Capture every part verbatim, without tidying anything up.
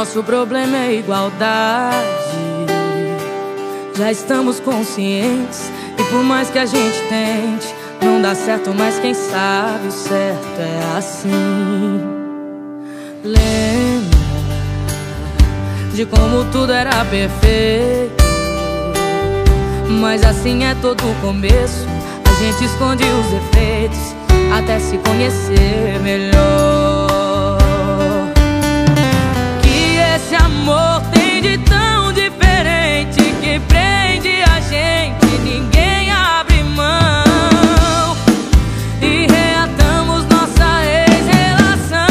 nosso problema é igualdade. Já estamos conscientes e por mais que a gente tente, não dá certo, mas quem sabe o certo é assim. Lembra de como tudo era perfeito, mas assim é todo o começo. A gente esconde os defeitos até se conhecer melhor. Que esse amor tem de tão diferente que prende a gente, ninguém abre mão. E reatamos nossa ex-relação.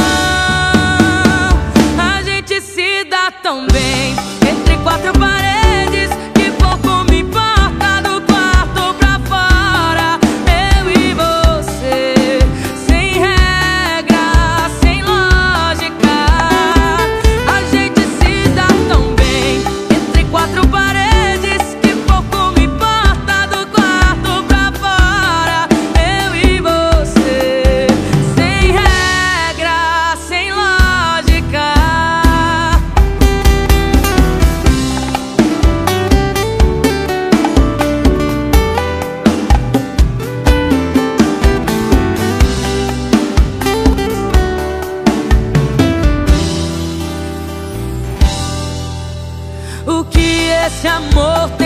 A gente se dá tão bem entre quatro paredes que pouco me importa do quarto pra fora. Eu e você, sem regra, sem lógica. A gente se dá tão bem entre quatro paredes que pouco me importa do quarto pra fora. Eu e você, sem regra, sem lógica. O que esse amor